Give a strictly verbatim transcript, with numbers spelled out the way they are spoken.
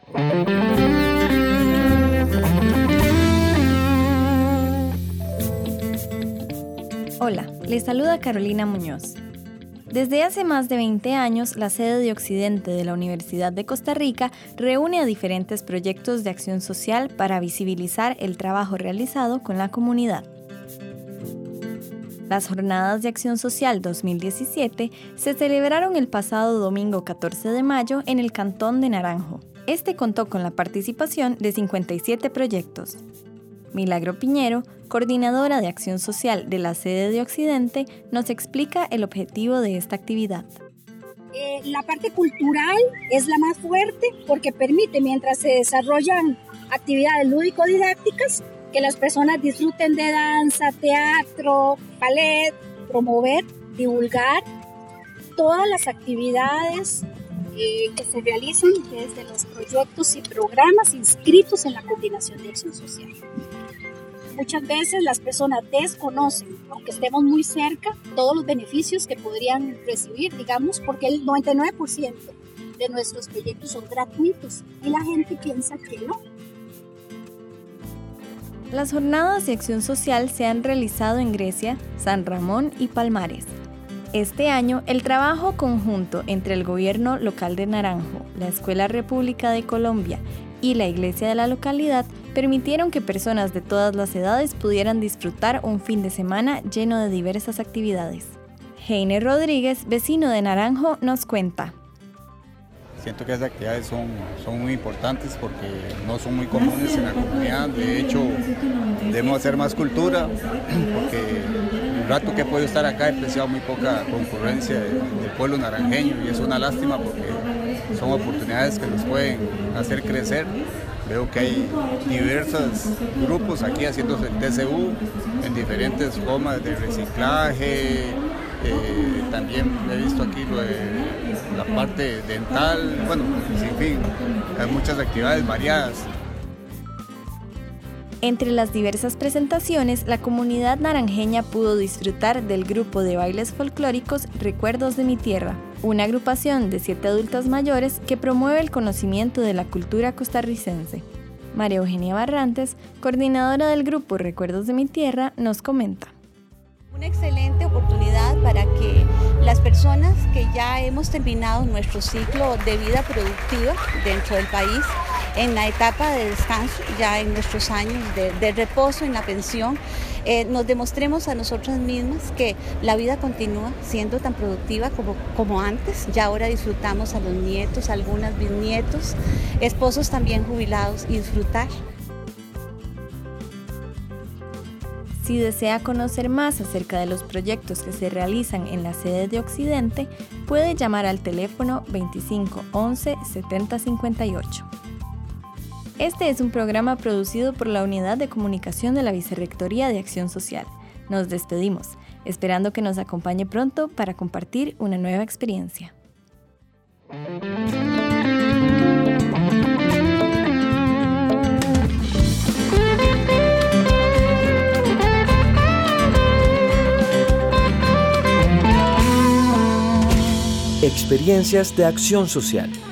Hola, les saluda Carolina Muñoz. Desde hace más de veinte años, la sede de Occidente de la Universidad de Costa Rica reúne a diferentes proyectos de acción social para visibilizar el trabajo realizado con la comunidad. Las Jornadas de Acción Social dos mil diecisiete se celebraron el pasado domingo catorce de mayo en el Cantón de Naranjo. Este contó con la participación de cincuenta y siete proyectos. Milagro Piñero, coordinadora de Acción Social de la sede de Occidente, nos explica el objetivo de esta actividad. Eh, la parte cultural es la más fuerte porque permite, mientras se desarrollan actividades lúdico-didácticas, que las personas disfruten de danza, teatro, ballet, promover, divulgar todas las actividades eh, que se realizan desde los proyectos y programas inscritos en la Coordinación de Acción Social. Muchas veces las personas desconocen, aunque estemos muy cerca, todos los beneficios que podrían recibir, digamos, porque el noventa y nueve por ciento de nuestros proyectos son gratuitos y la gente piensa que no. Las jornadas de acción social se han realizado en Grecia, San Ramón y Palmares. Este año, el trabajo conjunto entre el gobierno local de Naranjo, la Escuela República de Colombia y la iglesia de la localidad permitieron que personas de todas las edades pudieran disfrutar un fin de semana lleno de diversas actividades. Heiner Rodríguez, vecino de Naranjo, nos cuenta. Siento que esas actividades son, son muy importantes porque no son muy comunes en la comunidad. De hecho, debemos hacer más cultura porque el rato que he podido estar acá he apreciado muy poca concurrencia de, del pueblo naranjeño y es una lástima porque son oportunidades que nos pueden hacer crecer. Veo que hay diversos grupos aquí haciéndose el T C U en diferentes formas de reciclaje. Eh, también he visto aquí lo de la parte dental, bueno, en fin, hay muchas actividades variadas. Entre las diversas presentaciones, la comunidad naranjeña pudo disfrutar del grupo de bailes folclóricos Recuerdos de mi Tierra, una agrupación de siete adultas mayores que promueve el conocimiento de la cultura costarricense. María Eugenia Barrantes, coordinadora del grupo Recuerdos de mi Tierra, nos comenta. Una excelente oportunidad para que las personas que ya hemos terminado nuestro ciclo de vida productiva dentro del país, en la etapa de descanso, ya en nuestros años de, de reposo en la pensión, eh, nos demostremos a nosotras mismas que la vida continúa siendo tan productiva como, como antes. Ya ahora disfrutamos a los nietos, algunas bisnietos, esposos también jubilados y disfrutar. Si desea conocer más acerca de los proyectos que se realizan en la sede de Occidente, puede llamar al teléfono veinticinco once setenta cincuenta y ocho. Este es un programa producido por la Unidad de Comunicación de la Vicerrectoría de Acción Social. Nos despedimos, esperando que nos acompañe pronto para compartir una nueva experiencia. Experiencias de acción social.